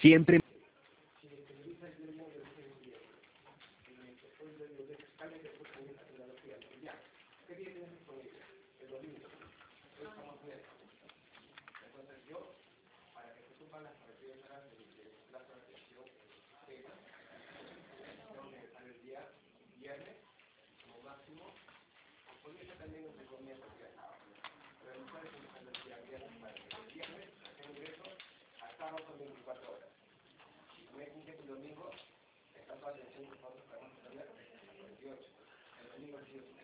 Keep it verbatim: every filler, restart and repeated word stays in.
Siempre domingo, está toda la atención que nosotros podemos tener, el veintiocho. El domingo el